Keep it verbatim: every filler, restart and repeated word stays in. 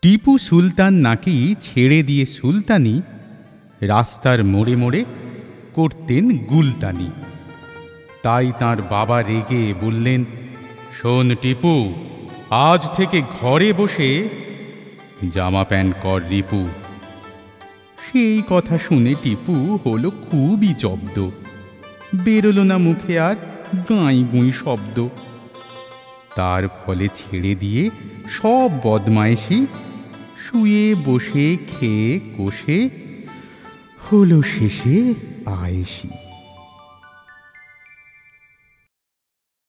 টিপু সুলতান নাকি ছেড়ে দিয়ে সুলতানি রাস্তার মোড়ে মোড়ে করতেন গুলতানি। তাই তার বাবা রেগে বললেন, শোন টিপু, আজ থেকে ঘরে বসে জামা প্যান্ট কর রিপু। সেই কথা শুনে টিপু হলো খুবই জব্দ, বেরোলো না মুখে আর গাঁই গুঁই শব্দ। তার ফলে ছেড়ে দিয়ে সব বদমায়েশি, শুয়ে বসে খেয়ে কষে হলো শেষে আয়েশি।